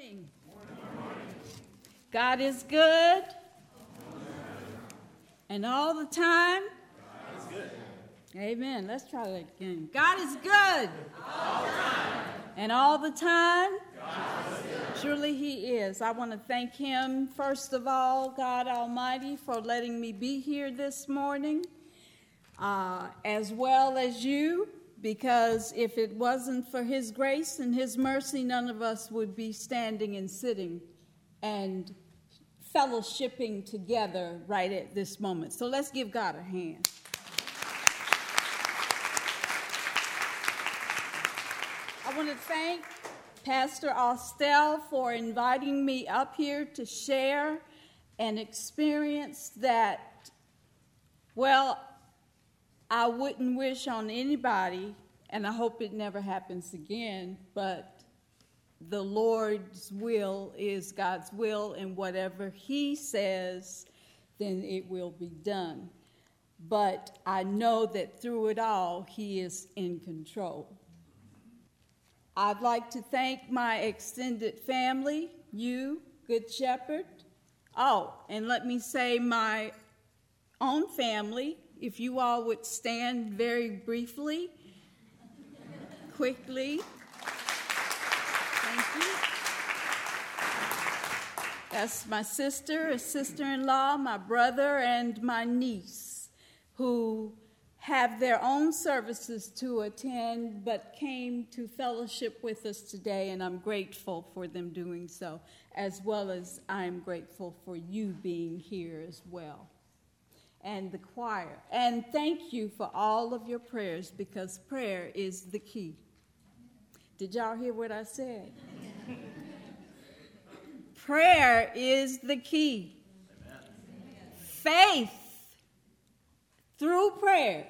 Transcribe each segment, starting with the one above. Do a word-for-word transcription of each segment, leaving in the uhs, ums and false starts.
morning. God is good. And all the time. God is good. Amen. Let's try that again. God is good. All the time. And all the time. God is good. Surely he is. I want to thank him, first of all, God Almighty, for letting me be here this morning, uh, as well as you, because if it wasn't for his grace and his mercy, none of us would be standing and sitting and fellowshipping together right at this moment. So let's give God a hand. I want to thank Pastor Austell for inviting me up here to share an experience that, well, I wouldn't wish on anybody, and I hope it never happens again, but the Lord's will is God's will, and whatever he says, then it will be done. But I know that through it all, he is in control. I'd like to thank my extended family, you, Good Shepherd. Oh, and let me say my own family, if you all would stand very briefly, quickly. Thank you. That's my sister, a sister-in-law, my brother, and my niece, who have their own services to attend, but came to fellowship with us today, and I'm grateful for them doing so, as well as I'm grateful for you being here as well, and the choir. And thank you for all of your prayers, because prayer is the key. Did y'all hear what I said? Prayer is the key. Amen. Faith through prayer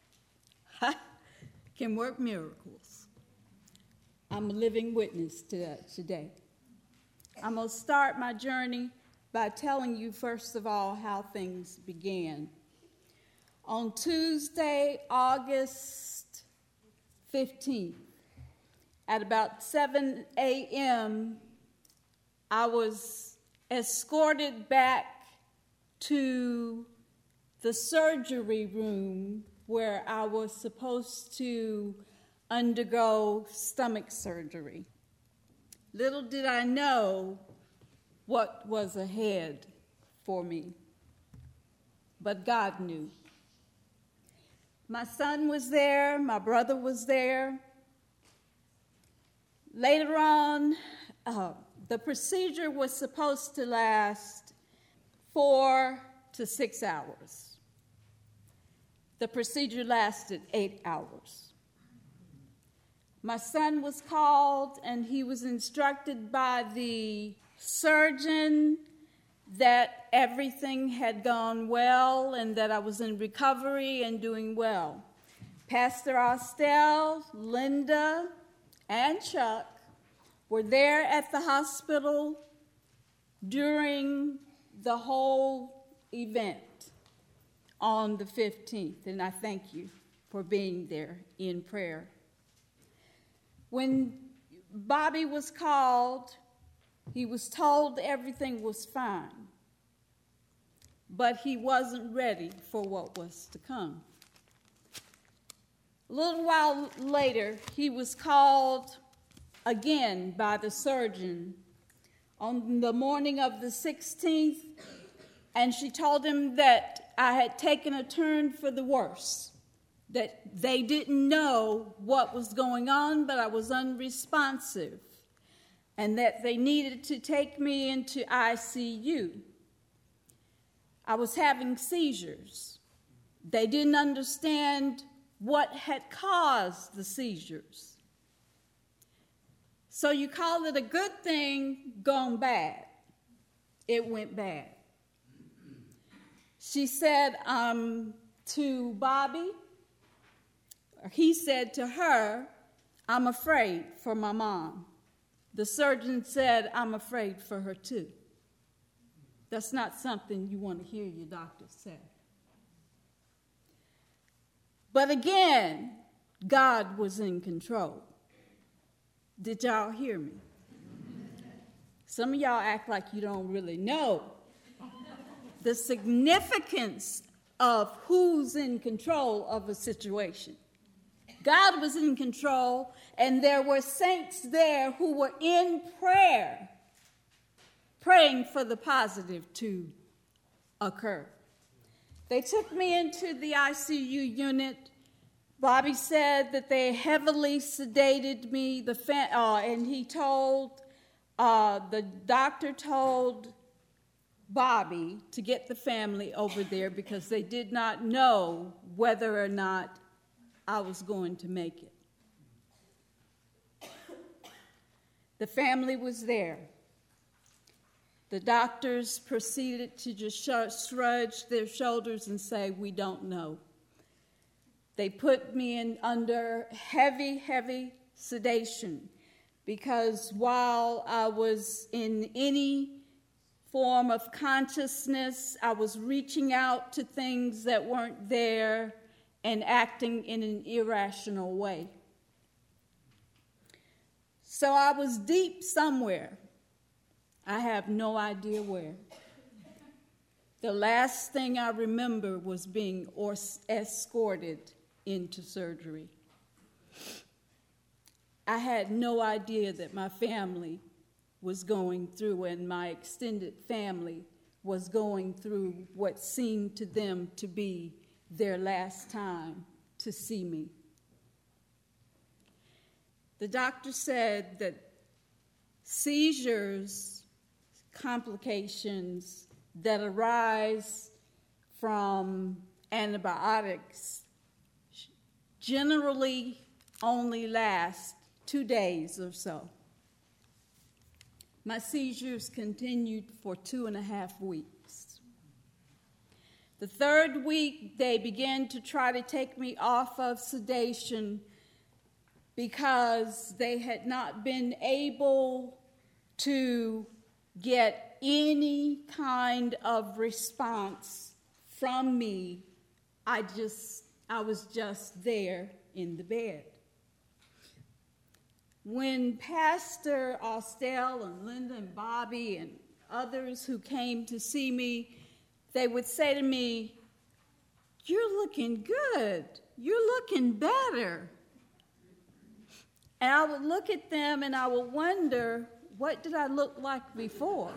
can work miracles. I'm a living witness to that today. I'm going to start my journey by telling you, first of all, how things began. On Tuesday, August fifteenth, at about seven a.m., I was escorted back to the surgery room where I was supposed to undergo stomach surgery. Little did I know what was ahead for me, but God knew. My son was there, my brother was there. Later on, uh, the procedure was supposed to last four to six hours. The procedure lasted eight hours. My son was called, and he was instructed by the surgeon that everything had gone well and that I was in recovery and doing well. Pastor Austell, Linda, and Chuck were there at the hospital during the whole event on the fifteenth, and I thank you for being there in prayer. When Bobby was called, he was told everything was fine, but he wasn't ready for what was to come. A little while later, he was called again by the surgeon on the morning of the sixteenth, and she told him that I had taken a turn for the worse, that they didn't know what was going on, but I was unresponsive, and that they needed to take me into I C U. I was having seizures. They didn't understand what had caused the seizures. So you call it a good thing gone bad. It went bad. She said um, to Bobby, or he said to her, "I'm afraid for my mom." The surgeon said, "I'm afraid for her too." That's not something you want to hear your doctor say. But again, God was in control. Did y'all hear me? Some of y'all act like you don't really know the significance of who's in control of a situation. God was in control, and there were saints there who were in prayer, praying for the positive to occur. They took me into the I C U unit. Bobby said that they heavily sedated me, the fa- uh, and he told, uh, the doctor told Bobby to get the family over there because they did not know whether or not I was going to make it. The family was there. The doctors proceeded to just shrug their shoulders and say, "We don't know." They put me in under heavy, heavy sedation because while I was in any form of consciousness, I was reaching out to things that weren't there and acting in an irrational way. So I was deep somewhere. I have no idea where. The last thing I remember was being or- escorted into surgery. I had no idea that my family was going through and my extended family was going through what seemed to them to be their last time to see me. The doctor said that seizures, complications that arise from antibiotics generally only last two days or so. My seizures continued for two and a half weeks. The third week, they began to try to take me off of sedation because they had not been able to get any kind of response from me. I just, I was just there in the bed. When Pastor Austell and Linda and Bobby and others who came to see me, they would say to me, "You're looking good. You're looking better." And I would look at them and I would wonder, what did I look like before?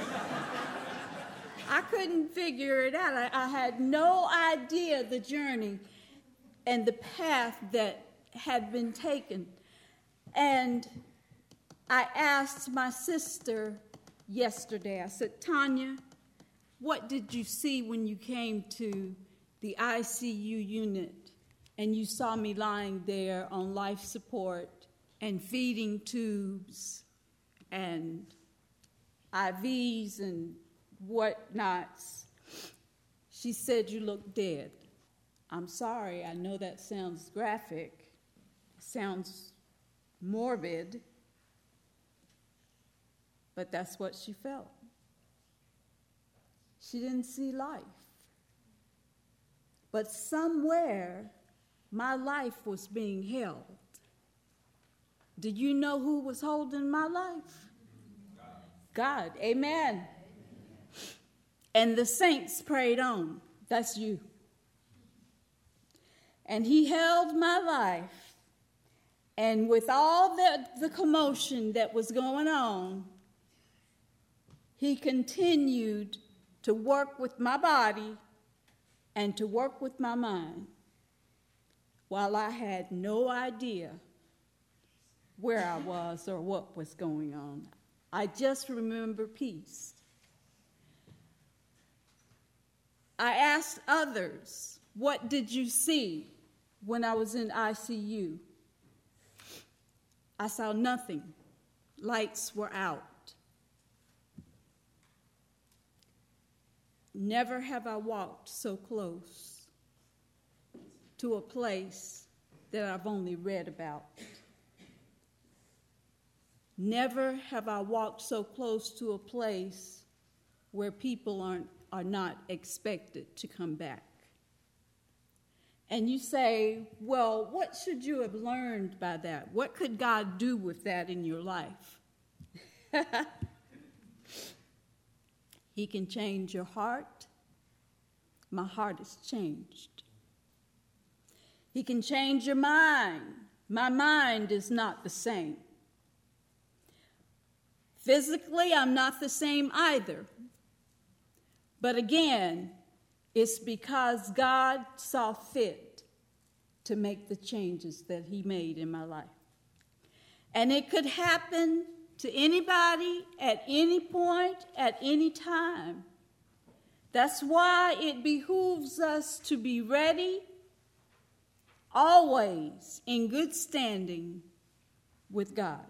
I couldn't figure it out. I, I had no idea the journey and the path that had been taken. And I asked my sister yesterday, I said, "Tanya, what did you see when you came to the I C U unit and you saw me lying there on life support and feeding tubes and I Vs and whatnots?" She said, "You look dead." I'm sorry, I know that sounds graphic, sounds morbid, but that's what she felt. She didn't see life. But somewhere, my life was being held. Do you know who was holding my life? God. God, amen. And the saints prayed on. That's you. And he held my life. And with all the, the commotion that was going on, he continued to work with my body and to work with my mind while I had no idea where I was or what was going on. I just remember peace. I asked others, "What did you see when I was in I C U?" I saw nothing. Lights were out. Never have I walked so close to a place that I've only read about. Never have I walked so close to a place where people aren't, are not expected to come back. And you say, well, what should you have learned by that? What could God do with that in your life? He can change your heart. My heart is changed. He can change your mind. My mind is not the same. Physically, I'm not the same either. But again, it's because God saw fit to make the changes that he made in my life. And it could happen to anybody at any point, at any time. That's why it behooves us to be ready, always in good standing with God.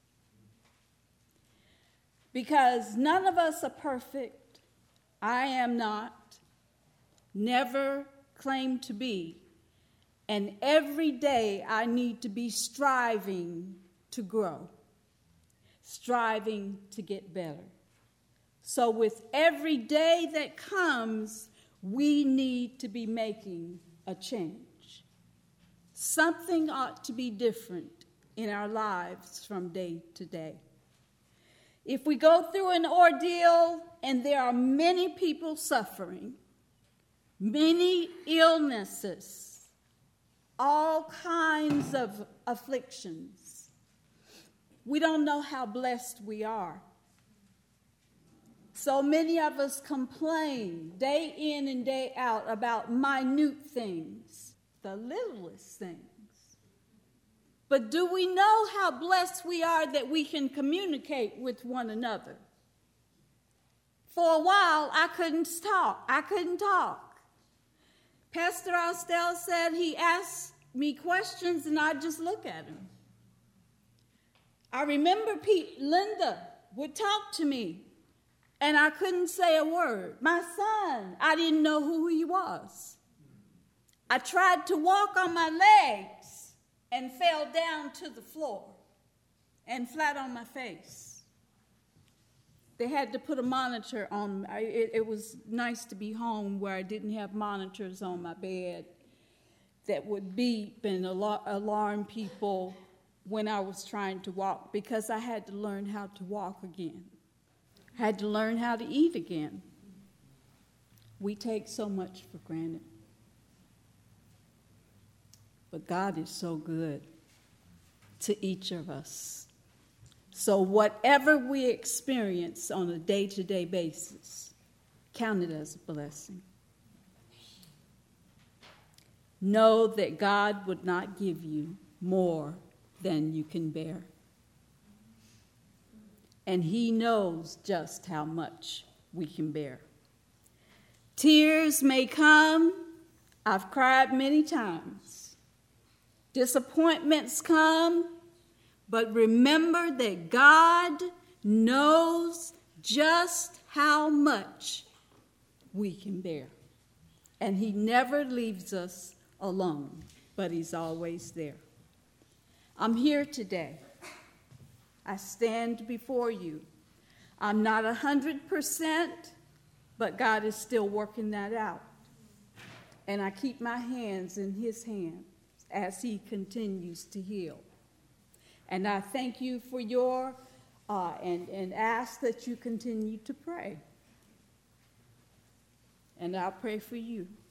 Because none of us are perfect. I am not, never claim to be. And every day I need to be striving to grow, striving to get better. So with every day that comes, we need to be making a change. Something ought to be different in our lives from day to day. If we go through an ordeal and there are many people suffering, many illnesses, all kinds of afflictions, we don't know how blessed we are. So many of us complain day in and day out about minute things, the littlest things. But do we know how blessed we are that we can communicate with one another? For a while, I couldn't talk. I couldn't talk. Pastor Austell said he asked me questions and I'd just look at him. I remember Pete, Linda would talk to me and I couldn't say a word. My son, I didn't know who he was. I tried to walk on my legs and fell down to the floor and flat on my face. They had to put a monitor on. It, it was nice to be home where I didn't have monitors on my bed that would beep and alar- alarm people when I was trying to walk, because I had to learn how to walk again. I had to learn how to eat again. We take so much for granted. But God is so good to each of us. So whatever we experience on a day-to-day basis, count it as a blessing. Know that God would not give you more than you can bear. And he knows just how much we can bear. Tears may come. I've cried many times. Disappointments come. But remember that God knows just how much we can bear. And he never leaves us alone, but he's always there. I'm here today. I stand before you. I'm not one hundred percent, but God is still working that out. And I keep my hands in his hands as he continues to heal. And I thank you for your, uh, and, and ask that you continue to pray. And I'll pray for you.